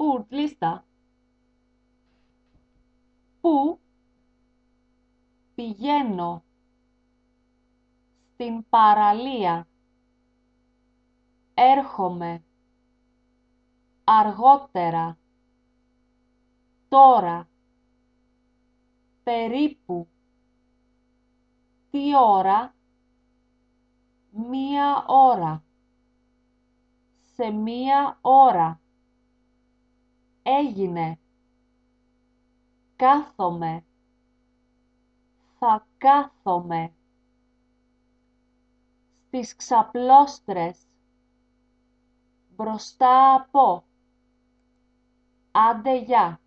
Λίστα. Πού πηγαίνω? Στην παραλία. Έρχομαι. Αργότερα. Τώρα. Περίπου. Τι ώρα? 1 ώρα. Σε 1 ώρα. Έγινε. Κάθομαι. Θα κάθομαι. Στις ξαπλώστρες. Μπροστά από. Άντε γεια.